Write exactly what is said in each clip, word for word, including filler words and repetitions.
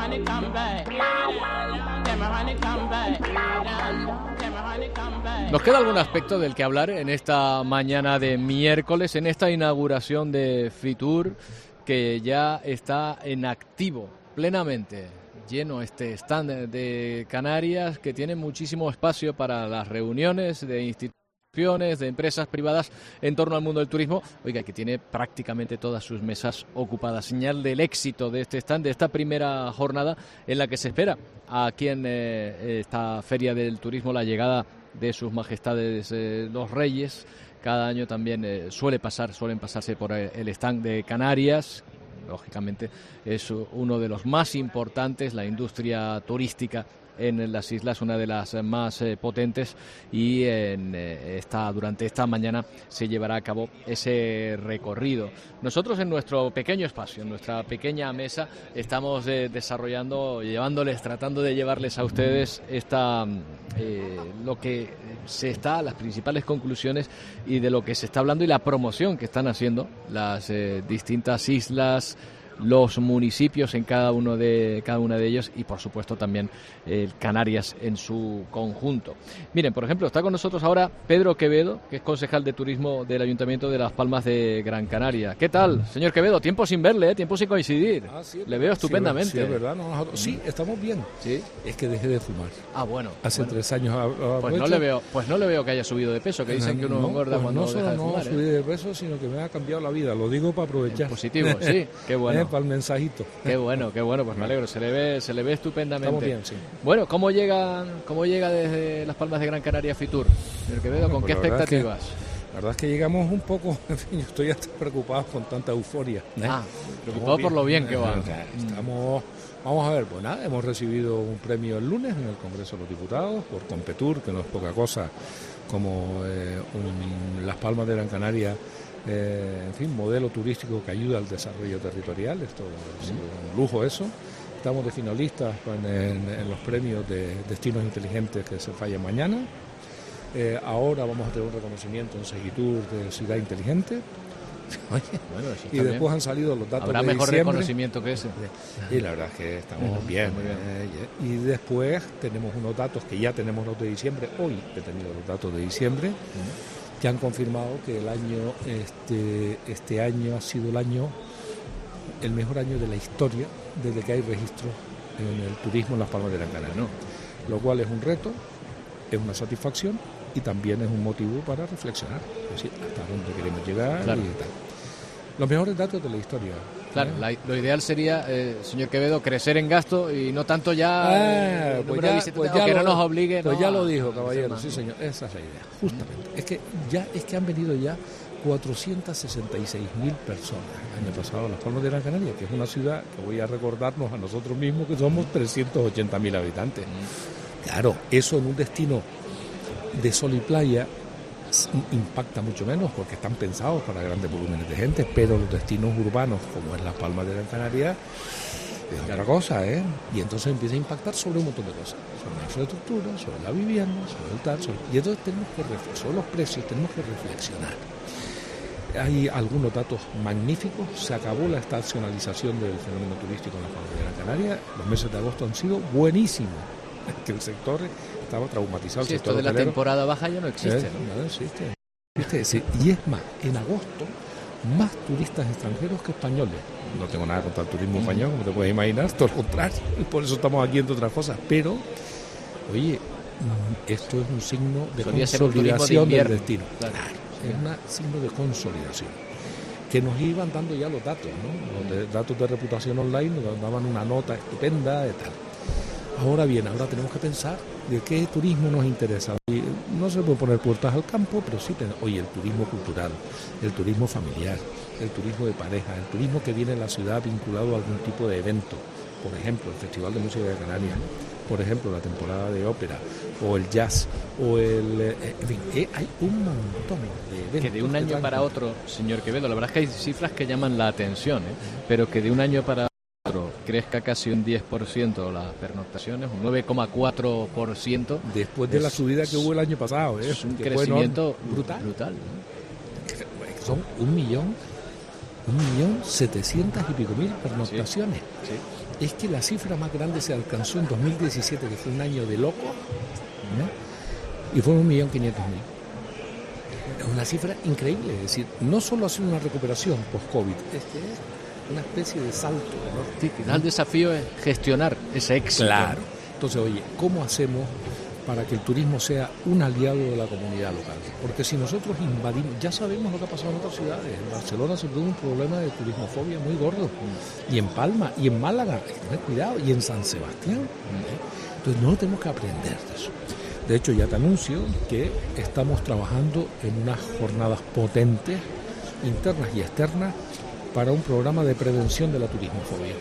Nos queda algún aspecto del que hablar en esta mañana de miércoles, en esta inauguración de Fitur, que ya está en activo plenamente. Lleno este stand de Canarias, que tiene muchísimo espacio para las reuniones de instituciones, de empresas privadas en torno al mundo del turismo. Oiga, que tiene prácticamente todas sus mesas ocupadas. Señal del éxito de este stand, de esta primera jornada en la que se espera aquí en eh, esta Feria del Turismo la llegada de sus majestades eh, los reyes. Cada año también eh, suele pasar, suelen pasarse por el stand de Canarias. Lógicamente es uno de los más importantes, la industria turística en las islas, una de las más eh, potentes, y en, eh, esta, durante esta mañana se llevará a cabo ese recorrido. Nosotros en nuestro pequeño espacio, en nuestra pequeña mesa, estamos eh, desarrollando, llevándoles, tratando de llevarles a ustedes esta eh, lo que se está, las principales conclusiones y de lo que se está hablando y la promoción que están haciendo las eh, distintas islas, los municipios en cada uno de cada una de ellos y por supuesto también eh, Canarias en su conjunto. Miren, por ejemplo, está con nosotros ahora Pedro Quevedo, que es concejal de turismo del Ayuntamiento de Las Palmas de Gran Canaria. ¿Qué tal, señor Quevedo? Tiempo sin verle, ¿eh? Tiempo sin coincidir. Ah, sí, Le veo estupendamente. Sí, es verdad. No, nosotros, sí, estamos bien. Sí. Es que dejé de fumar. Ah, bueno. Hace bueno. tres años. A, a pues no le veo, pues no le veo que haya subido de peso, que dicen no, que uno no, engorda pues cuando no solo deja de no fumar. No subí ¿eh? de peso, sino que me ha cambiado la vida. Lo digo para aprovechar. En positivo, sí. Qué bueno. Eh, para el mensajito. Qué bueno, qué bueno, pues me alegro, se le ve, se le ve estupendamente. Estamos bien, sí. Bueno, ¿cómo llega, cómo llega desde Las Palmas de Gran Canaria Fitur? Señor Quevedo, bueno, ¿con pues qué la expectativas? Verdad es que, la verdad es que llegamos un poco, en fin, estoy hasta preocupado con tanta euforia. ¿eh? Ah, preocupado por lo bien que va. Estamos, vamos a ver, pues nada, hemos recibido un premio el lunes en el Congreso de los Diputados por Competur, que no es poca cosa, como eh, un, Las Palmas de Gran Canaria. Eh, en fin, modelo turístico que ayuda al desarrollo territorial. Esto ha sido un lujo eso. Estamos de finalistas en, en, en los premios de Destinos Inteligentes que se fallan mañana. Eh, ahora vamos a tener un reconocimiento en Segitur de Ciudad Inteligente. Oye, bueno, y después bien. Han salido los datos ¿Habrá de mejor diciembre. Reconocimiento que ese? Y la verdad es que estamos uh-huh. bien, muy bien. Eh, y después tenemos unos datos que ya tenemos los de diciembre. Hoy he tenido los datos de diciembre. Uh-huh. Que han confirmado que el año este este año ha sido el año el mejor año de la historia desde que hay registros en el turismo en Las Palmas de Gran Canaria, ¿no? Lo cual es un reto, es una satisfacción y también es un motivo para reflexionar, es decir, hasta dónde queremos llegar, claro. Y tal. Los mejores datos de la historia. Claro, la, lo ideal sería, eh, señor Quevedo, crecer en gasto y no tanto ya, ah, eh, pues ya, pues ya que lo, no nos obligue. Pues no, ya lo dijo, caballero, sí señor, esa es la idea, justamente. Es que ya es que han venido ya cuatrocientas sesenta y seis mil personas el año pasado a Las Palmas de Gran Canaria, que es una ciudad que voy a recordarnos a nosotros mismos que somos trescientos ochenta mil habitantes. Mm. Claro, eso en un destino de sol y playa impacta mucho menos porque están pensados para grandes volúmenes de gente, pero los destinos urbanos como es Las Palmas de Gran Canaria es otra cosa, ¿eh? Y entonces empieza a impactar sobre un montón de cosas, sobre la infraestructura, sobre la vivienda, sobre el tal, sobre... y entonces tenemos que reflexionar, sobre los precios tenemos que reflexionar. Hay algunos datos magníficos, se acabó la estacionalización del fenómeno turístico en Las Palmas de Gran Canaria, los meses de agosto han sido buenísimos, que el sector estaba traumatizado. Sí, el sector esto de la hotelero. Temporada baja ya no existe. ¿Eh? No, no existe. ¿Viste? Sí, y es más, en agosto, más turistas extranjeros que españoles. No tengo nada contra el turismo español, como te puedes imaginar, todo lo contrario. Por eso estamos aquí entre otras cosas. Pero, oye, esto es un signo de Solía consolidación de del destino. Claro. Claro, es un signo de consolidación. Que nos iban dando ya los datos, ¿no? Los de, datos de reputación online nos daban una nota estupenda y tal. Ahora bien, ahora tenemos que pensar de qué turismo nos interesa. Y no se puede poner puertas al campo, pero sí, ten... oye, el turismo cultural, el turismo familiar, el turismo de pareja, el turismo que viene en la ciudad vinculado a algún tipo de evento. Por ejemplo, el Festival de Música de Canarias, por ejemplo, la temporada de ópera, o el jazz, o el... Eh, en fin, eh, hay un montón de eventos. Que de un año para otro, señor Quevedo, la verdad es que hay cifras que llaman la atención, ¿eh? Pero que de un año para crezca casi un diez por ciento las pernoctaciones, un nueve coma cuatro por ciento. Después de es, la subida que hubo el año pasado. ¿eh? Es un crecimiento brutal. brutal ¿no? Son un millón, un millón setecientas y pico mil pernoctaciones. Sí, sí. es que la cifra más grande se alcanzó en dos mil diecisiete, que fue un año de loco, ¿no? Y fue un millón quinientos mil. Es una cifra increíble, es decir, no solo ha sido una recuperación post-COVID, es que es una especie de salto, ¿no? Sí, quizás el desafío es gestionar ese éxito. Claro. Entonces, oye, ¿cómo hacemos para que el turismo sea un aliado de la comunidad local? Porque si nosotros invadimos, ya sabemos lo que ha pasado en otras ciudades. En Barcelona se tuvo un problema de turismofobia muy gordo. Y en Palma, y en Málaga, hay que tener cuidado, y en San Sebastián. Entonces, no tenemos que aprender de eso. De hecho, ya te anuncio que estamos trabajando en unas jornadas potentes, internas y externas, para un programa de prevención de la turismofobia.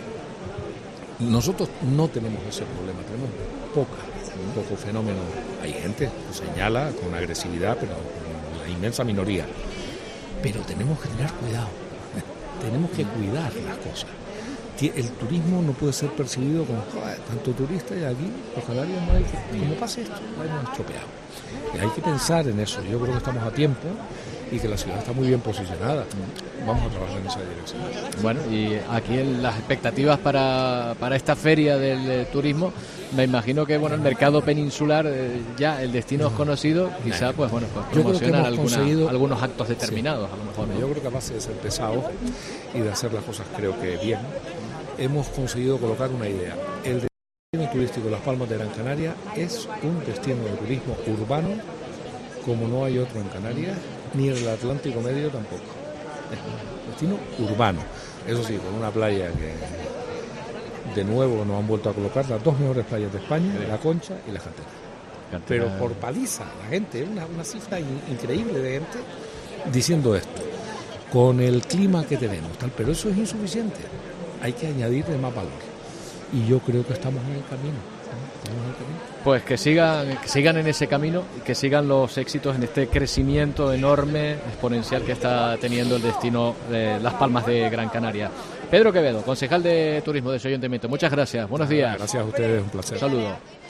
Nosotros no tenemos ese problema, tenemos poca, un poco fenómeno. Hay gente que señala con agresividad, pero la inmensa minoría. Pero tenemos que tener cuidado, tenemos que cuidar las cosas. El turismo no puede ser percibido como tanto turista y aquí los canarios no hay que, como pase esto, lo hemos estropeado. Y hay que pensar en eso. Yo creo que estamos a tiempo y que la ciudad está muy bien posicionada. Vamos a trabajar en esa dirección. Bueno, y aquí en las expectativas para, para esta feria del eh, turismo, me imagino que bueno, el mercado peninsular, eh, ya el destino es conocido, quizá pues bueno, pues promocionar alguna, algunos actos determinados, sí, a lo mejor, ¿no? Yo creo que a base de ser pesados y de hacer las cosas creo que bien, hemos conseguido colocar una idea. El destino turístico de Las Palmas de Gran Canaria es un destino de turismo urbano como no hay otro en Canarias, ni en el Atlántico Medio tampoco. Es un destino urbano. Eso sí, con una playa que de nuevo nos han vuelto a colocar las dos mejores playas de España, La Concha y La Cantera. Cantera. Pero por paliza, la gente, una, una cifra in, increíble de gente diciendo esto. Con el clima que tenemos, tal, pero eso es insuficiente. Hay que añadirle más valor. Y yo creo que estamos en el camino. ¿Estamos en el camino? Pues que sigan, que sigan en ese camino y que sigan los éxitos en este crecimiento enorme, exponencial que está teniendo el destino de Las Palmas de Gran Canaria. Pedro Quevedo, concejal de Turismo de su Ayuntamiento. Muchas gracias. Buenos días. Gracias a ustedes, un placer. Un saludo.